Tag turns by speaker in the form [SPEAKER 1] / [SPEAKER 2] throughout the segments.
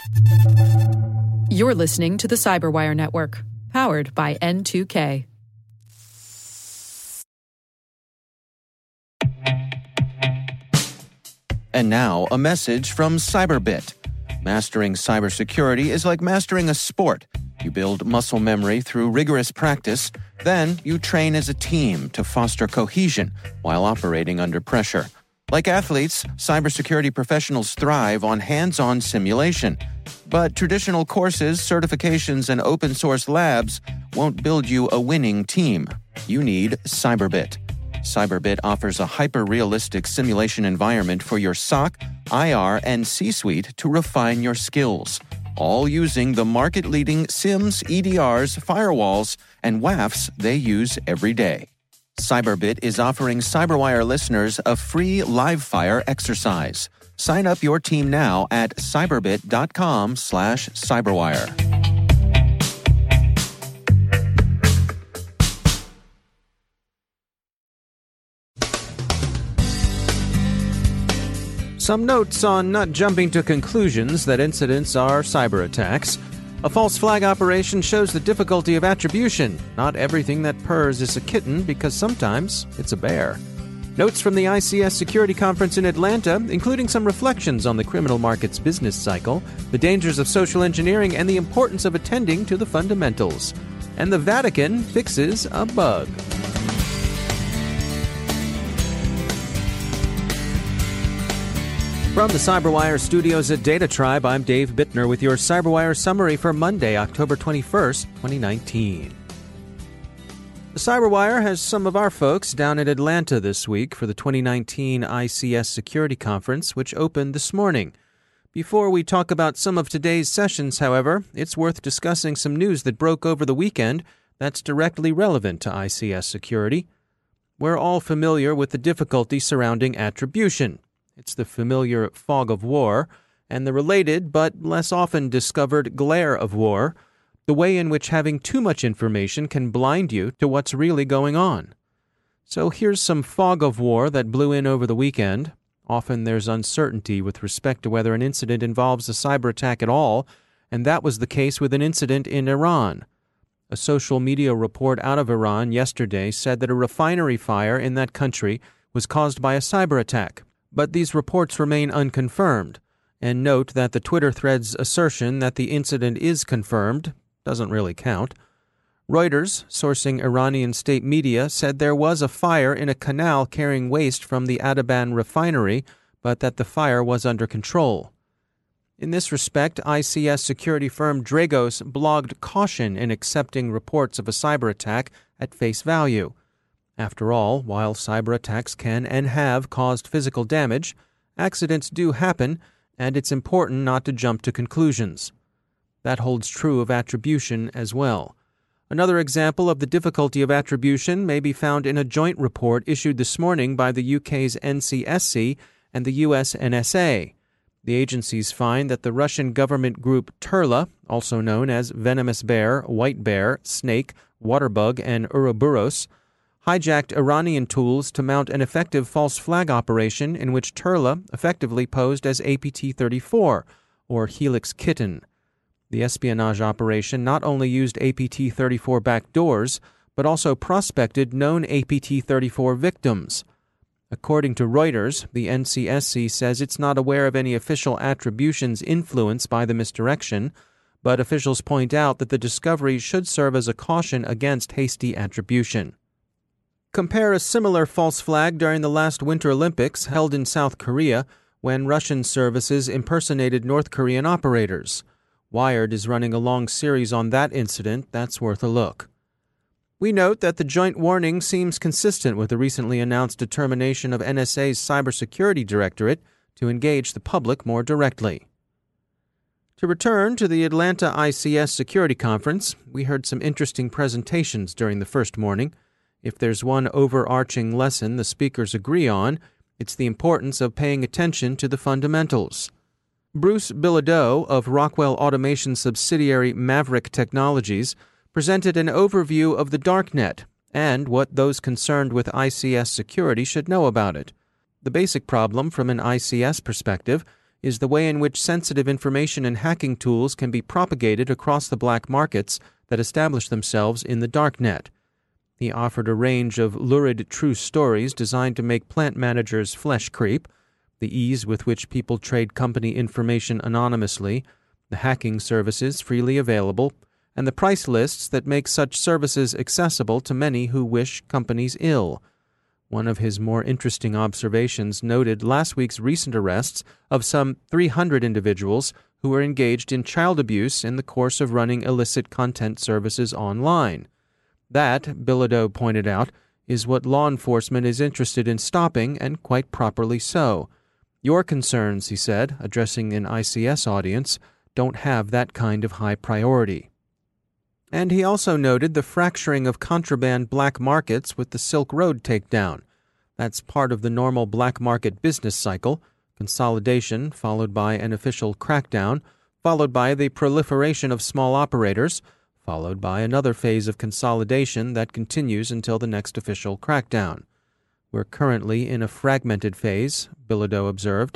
[SPEAKER 1] You're listening to the Cyberwire Network, powered by N2K.
[SPEAKER 2] And now, a message from Cyberbit. Mastering cybersecurity is like mastering a sport. You build muscle memory through rigorous practice, then you train as a team to foster cohesion while operating under pressure. Like athletes, cybersecurity professionals thrive on hands-on simulation. But traditional courses, certifications, and open-source labs won't build you a winning team. You need Cyberbit. Cyberbit offers a hyper-realistic simulation environment for your SOC, IR, and C-suite to refine your skills, all using the market-leading SIMs, EDRs, firewalls, and WAFs they use every day. Cyberbit is offering Cyberwire listeners a free live-fire exercise. Sign up your team now at cyberbit.com/cyberwire.
[SPEAKER 3] Some notes on not jumping to conclusions that incidents are cyber attacks. A false flag operation shows the difficulty of attribution. Not everything that purrs is a kitten, because sometimes it's a bear. Notes from the ICS Security Conference in Atlanta, including some reflections on the criminal markets business cycle, the dangers of social engineering, and the importance of attending to the fundamentals. And the Vatican fixes a bug. From the Cyberwire studios at Data Tribe, I'm Dave Bittner with your Cyberwire summary for Monday, October 21st, 2019. The Cyberwire has some of our folks down in Atlanta this week for the 2019 ICS Security Conference, which opened this morning. Before we talk about some of today's sessions, however, it's worth discussing some news that broke over the weekend that's directly relevant to ICS security. We're all familiar with the difficulty surrounding attribution. It's the familiar fog of war, and the related but less often discovered glare of war, the way in which having too much information can blind you to what's really going on. So here's some fog of war that blew in over the weekend. Often there's uncertainty with respect to whether an incident involves a cyber attack at all, and that was the case with an incident in Iran. A social media report out of Iran yesterday said that a refinery fire in that country was caused by a cyber attack. But these reports remain unconfirmed, and note that the Twitter thread's assertion that the incident is confirmed doesn't really count. Reuters, sourcing Iranian state media, said there was a fire in a canal carrying waste from the Adaban refinery, but that the fire was under control. In this respect, ICS security firm Dragos blogged caution in accepting reports of a cyber attack at face value. After all, while cyber attacks can and have caused physical damage, accidents do happen, and it's important not to jump to conclusions. That holds true of attribution as well. Another example of the difficulty of attribution may be found in a joint report issued this morning by the UK's NCSC and the US NSA. The agencies find that the Russian government group Turla, also known as Venomous Bear, White Bear, Snake, Waterbug, and Ouroboros, hijacked Iranian tools to mount an effective false flag operation in which Turla effectively posed as APT-34, or Helix Kitten. The espionage operation not only used APT-34 backdoors, but also prospected known APT-34 victims. According to Reuters, the NCSC says it's not aware of any official attributions influenced by the misdirection, but officials point out that the discovery should serve as a caution against hasty attribution. Compare a similar false flag during the last Winter Olympics held in South Korea, when Russian services impersonated North Korean operators. Wired is running a long series on that incident that's worth a look. We note that the joint warning seems consistent with the recently announced determination of NSA's Cybersecurity Directorate to engage the public more directly. To return to the Atlanta ICS Security Conference, we heard some interesting presentations during the first morning. If there's one overarching lesson the speakers agree on, it's the importance of paying attention to the fundamentals. Bruce Bilodeau of Rockwell Automation subsidiary Maverick Technologies presented an overview of the darknet and what those concerned with ICS security should know about it. The basic problem from an ICS perspective is the way in which sensitive information and hacking tools can be propagated across the black markets that establish themselves in the darknet. He offered a range of lurid true stories designed to make plant managers' flesh creep, the ease with which people trade company information anonymously, the hacking services freely available, and the price lists that make such services accessible to many who wish companies ill. One of his more interesting observations noted last week's recent arrests of some 300 individuals who were engaged in child abuse in the course of running illicit content services online. That, Bilodeau pointed out, is what law enforcement is interested in stopping, and quite properly so. Your concerns, he said, addressing an ICS audience, don't have that kind of high priority. And he also noted the fracturing of contraband black markets with the Silk Road takedown. That's part of the normal black market business cycle: consolidation followed by an official crackdown, followed by the proliferation of small operators, followed by another phase of consolidation that continues until the next official crackdown. We're currently in a fragmented phase, Bilodeau observed.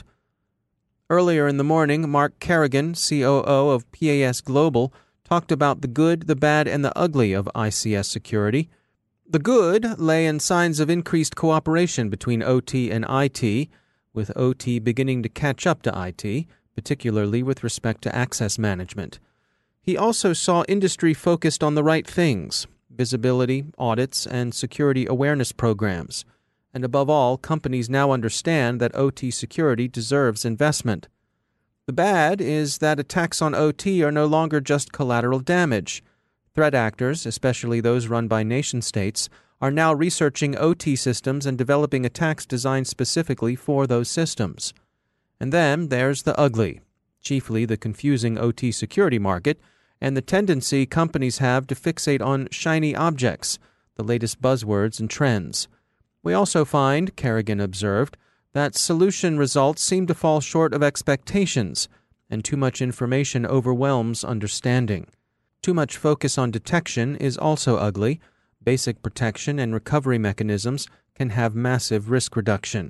[SPEAKER 3] Earlier in the morning, Mark Kerrigan, COO of PAS Global, talked about the good, the bad, and the ugly of ICS security. The good lay in signs of increased cooperation between OT and IT, with OT beginning to catch up to IT, particularly with respect to access management. He also saw industry focused on the right things: visibility, audits, and security awareness programs. And above all, companies now understand that OT security deserves investment. The bad is that attacks on OT are no longer just collateral damage. Threat actors, especially those run by nation-states, are now researching OT systems and developing attacks designed specifically for those systems. And then there's the ugly, chiefly the confusing OT security market, and the tendency companies have to fixate on shiny objects, the latest buzzwords and trends. We also find, Kerrigan observed, that solution results seem to fall short of expectations, and too much information overwhelms understanding. Too much focus on detection is also ugly. Basic protection and recovery mechanisms can have massive risk reduction.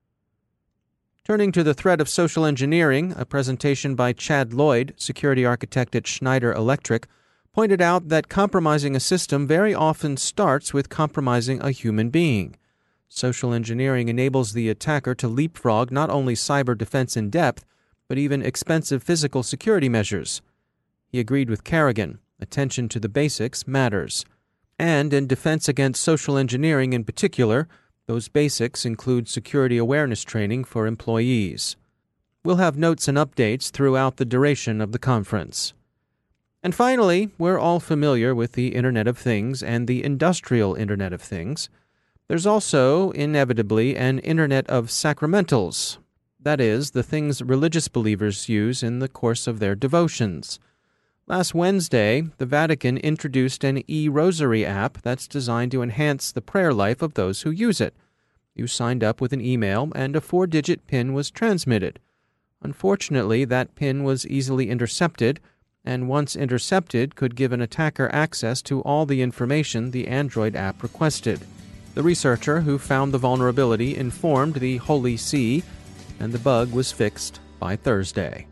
[SPEAKER 3] Turning to the threat of social engineering, a presentation by Chad Lloyd, security architect at Schneider Electric, pointed out that compromising a system very often starts with compromising a human being. Social engineering enables the attacker to leapfrog not only cyber defense in depth, but even expensive physical security measures. He agreed with Kerrigan. Attention to the basics matters. And in defense against social engineering in particular, those basics include security awareness training for employees. We'll have notes and updates throughout the duration of the conference. And finally, we're all familiar with the Internet of Things and the industrial Internet of Things. There's also, inevitably, an Internet of Sacramentals. That is, the things religious believers use in the course of their devotions. Last Wednesday, the Vatican introduced an e-rosary app that's designed to enhance the prayer life of those who use it. You signed up with an email, and a 4-digit PIN was transmitted. Unfortunately, that PIN was easily intercepted, and once intercepted could give an attacker access to all the information the Android app requested. The researcher who found the vulnerability informed the Holy See, and the bug was fixed by Thursday.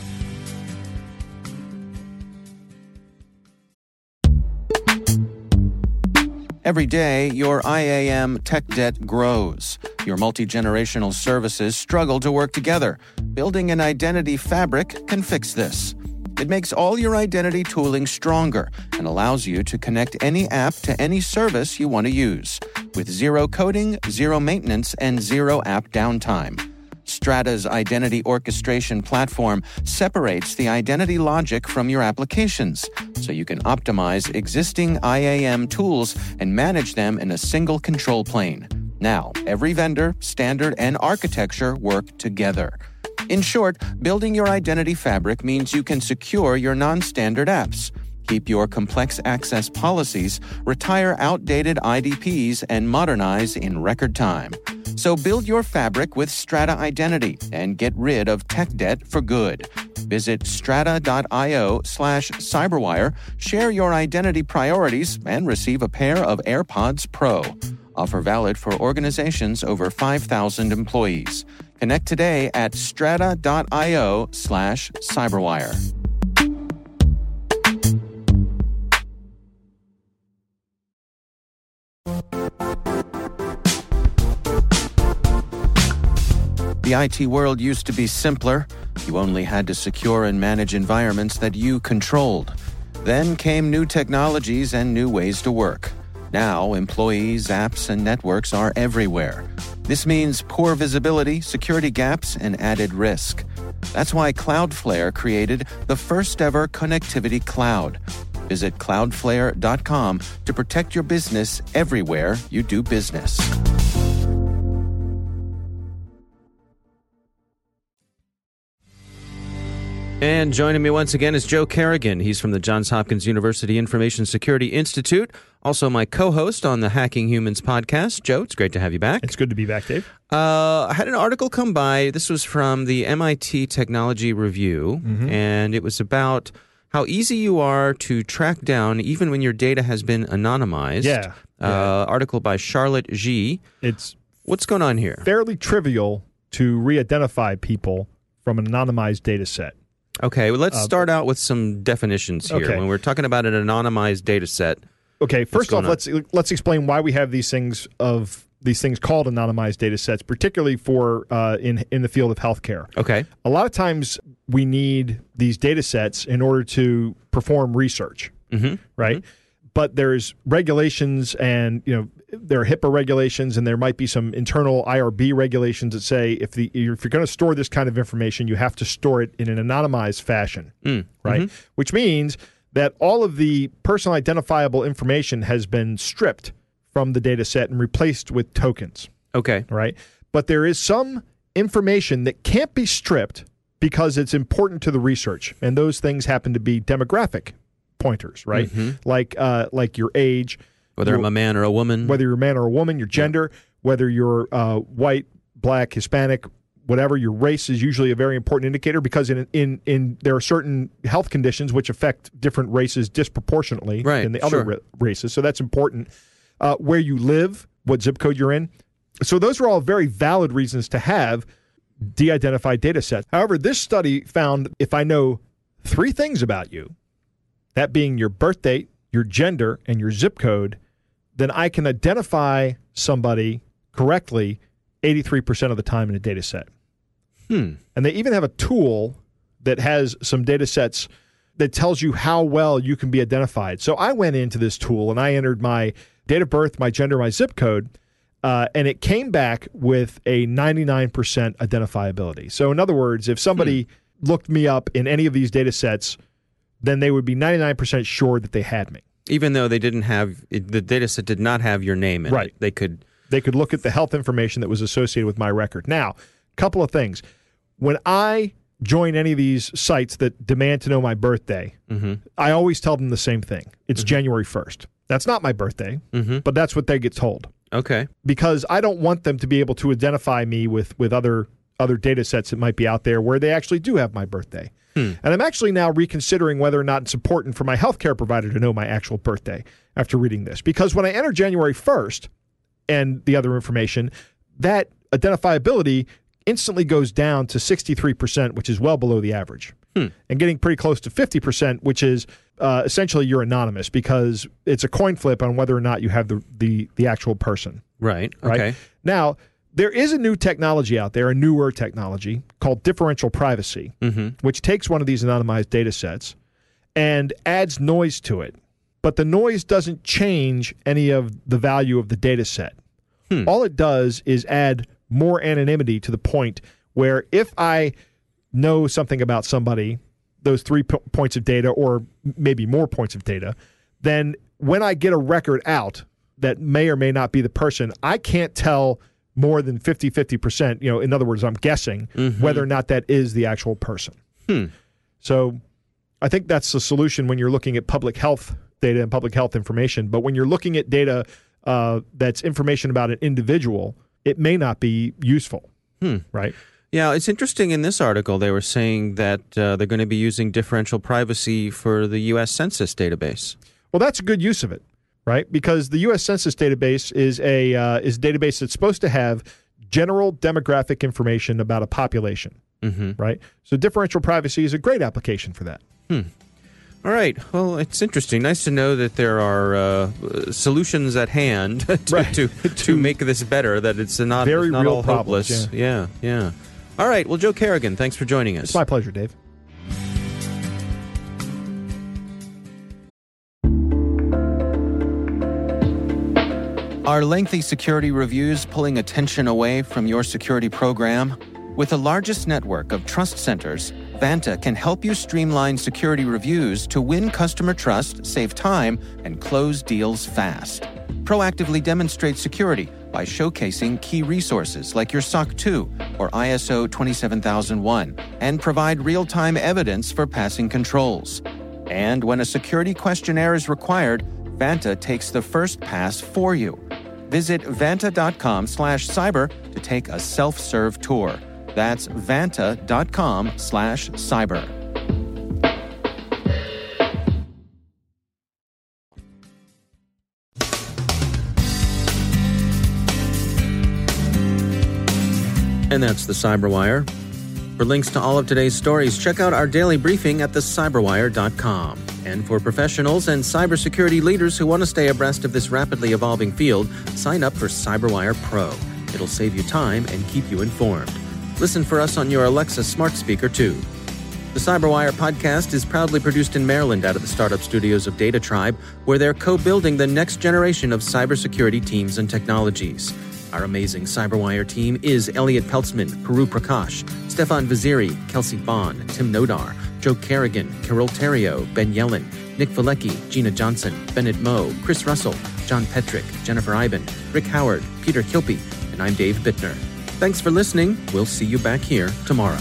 [SPEAKER 2] Every day, your IAM tech debt grows. Your multi-generational services struggle to work together. Building an identity fabric can fix this. It makes all your identity tooling stronger and allows you to connect any app to any service you want to use, with zero coding, zero maintenance, and zero app downtime. Strata's identity orchestration platform separates the identity logic from your applications, so you can optimize existing IAM tools and manage them in a single control plane. Now, every vendor, standard, and architecture work together. In short, building your identity fabric means you can secure your non-standard apps, keep your complex access policies, retire outdated IDPs, and modernize in record time. So build your fabric with Strata Identity and get rid of tech debt for good. Visit strata.io/cyberwire, share your identity priorities, and receive a pair of AirPods Pro. Offer valid for organizations over 5,000 employees. Connect today at strata.io/cyberwire. The IT world used to be simpler. You only had to secure and manage environments that you controlled. Then came new technologies and new ways to work. Now, employees, apps, and networks are everywhere. This means poor visibility, security gaps, and added risk. That's why Cloudflare created the first-ever connectivity cloud. Visit cloudflare.com to protect your business everywhere you do business.
[SPEAKER 3] And joining me once again is Joe Carrigan. He's from the Johns Hopkins University Information Security Institute, also my co-host on the Hacking Humans podcast. Joe, it's great to have you back.
[SPEAKER 4] It's good to be back, Dave.
[SPEAKER 3] I had an article come by. This was from the MIT Technology Review, and it was about how easy you are to track down even when your data has been anonymized.
[SPEAKER 4] Yeah.
[SPEAKER 3] Article by Charlotte G. What's going on here?
[SPEAKER 4] Fairly trivial to re-identify people from an anonymized data set.
[SPEAKER 3] Okay, well, let's start out with some definitions here.
[SPEAKER 4] Okay.
[SPEAKER 3] When we're talking about an anonymized data set.
[SPEAKER 4] Okay, first off, let's explain why we have these things called anonymized data sets, particularly for in the field of healthcare.
[SPEAKER 3] Okay.
[SPEAKER 4] A lot of times we need these data sets in order to perform research, right? But there's regulations, and there are HIPAA regulations, and there might be some internal IRB regulations that say if you're going to store this kind of information, you have to store it in an anonymized fashion, right? Which means that all of the personal identifiable information has been stripped from the data set and replaced with tokens.
[SPEAKER 3] Okay.
[SPEAKER 4] Right? But there is some information that can't be stripped because it's important to the research, and those things happen to be demographic pointers, right? Like your age,
[SPEAKER 3] whether I'm a man or a woman,
[SPEAKER 4] your gender, whether you're white, black, Hispanic, whatever. Your race is usually a very important indicator because in there are certain health conditions which affect different races disproportionately than the other races. So that's important. Where you live, what zip code you're in. So those are all very valid reasons to have de-identified data sets. However, this study found if I know 3 things about you, that being your birth date, your gender, and your zip code, then I can identify somebody correctly 83% of the time in a data set. And they even have a tool that has some data sets that tells you how well you can be identified. So I went into this tool and I entered my date of birth, my gender, my zip code, and it came back with a 99% identifiability. So in other words, if somebody looked me up in any of these data sets, then they would be 99% sure that they had me.
[SPEAKER 3] Even though they didn't have, the data set did not have your name in it. They could
[SPEAKER 4] look at the health information that was associated with my record. Now, a couple of things. When I join any of these sites that demand to know my birthday, I always tell them the same thing. It's January 1st. That's not my birthday, but that's what they get told.
[SPEAKER 3] Okay.
[SPEAKER 4] Because I don't want them to be able to identify me with other data sets that might be out there where they actually do have my birthday. And I'm actually now reconsidering whether or not it's important for my healthcare provider to know my actual birthday after reading this. Because when I enter January 1st and the other information, that identifiability instantly goes down to 63%, which is well below the average. And getting pretty close to 50%, which is essentially you're anonymous because it's a coin flip on whether or not you have the actual person.
[SPEAKER 3] Right. Okay.
[SPEAKER 4] Now, there is a new technology out there, a newer technology called differential privacy, which takes one of these anonymized data sets and adds noise to it. But the noise doesn't change any of the value of the data set. All it does is add more anonymity to the point where if I know something about somebody, those 3 points of data or maybe more points of data, then when I get a record out that may or may not be the person, I can't tell more than 50%, in other words, I'm guessing whether or not that is the actual person. So I think that's the solution when you're looking at public health data and public health information. But when you're looking at data that's information about an individual, it may not be useful, right?
[SPEAKER 3] Yeah, it's interesting in this article they were saying that they're going to be using differential privacy for the U.S. Census database.
[SPEAKER 4] Well, that's a good use of it. Right, because the U.S. Census database is a database that's supposed to have general demographic information about a population, right? So differential privacy is a great application for that.
[SPEAKER 3] All right. Well, it's interesting. Nice to know that there are solutions at hand to make this better, that it's not
[SPEAKER 4] real
[SPEAKER 3] all
[SPEAKER 4] problems,
[SPEAKER 3] hopeless. Yeah. All right. Well, Joe Kerrigan, thanks for joining us.
[SPEAKER 4] It's my pleasure, Dave.
[SPEAKER 2] Are lengthy security reviews pulling attention away from your security program? With the largest network of trust centers, Vanta can help you streamline security reviews to win customer trust, save time, and close deals fast. Proactively demonstrate security by showcasing key resources like your SOC 2 or ISO 27001 and provide real-time evidence for passing controls. And when a security questionnaire is required, Vanta takes the first pass for you. Visit vanta.com/cyber to take a self-serve tour. That's vanta.com/cyber.
[SPEAKER 3] And that's the Cyberwire. For links to all of today's stories, check out our daily briefing at thecyberwire.com. And for professionals and cybersecurity leaders who want to stay abreast of this rapidly evolving field, sign up for Cyberwire Pro. It'll save you time and keep you informed. Listen for us on your Alexa smart speaker, too. The Cyberwire podcast is proudly produced in Maryland out of the startup studios of Data Tribe, where they're co-building the next generation of cybersecurity teams and technologies. Our amazing Cyberwire team is Elliot Peltzman, Puru Prakash, Stefan Vaziri, Kelsey Bond, Tim Nodar, Joe Kerrigan, Carol Terrio, Ben Yellen, Nick Valecki, Gina Johnson, Bennett Moe, Chris Russell, John Petrick, Jennifer Iben, Rick Howard, Peter Kilpie, and I'm Dave Bittner. Thanks for listening. We'll see you back here tomorrow.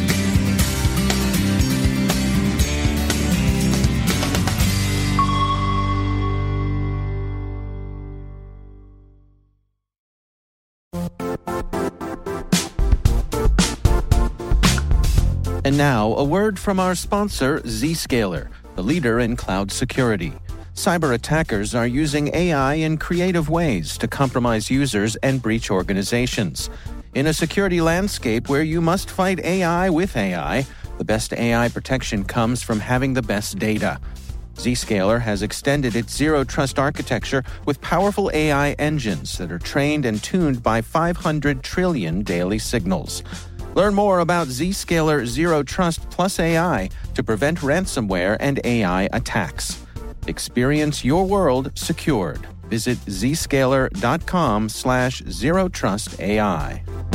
[SPEAKER 2] And now, a word from our sponsor, Zscaler, the leader in cloud security. Cyber attackers are using AI in creative ways to compromise users and breach organizations. In a security landscape where you must fight AI with AI, the best AI protection comes from having the best data. Zscaler has extended its Zero Trust architecture with powerful AI engines that are trained and tuned by 500 trillion daily signals. Learn more about Zscaler Zero Trust Plus AI to prevent ransomware and AI attacks. Experience your world secured. Visit zscaler.com/zerotrustai.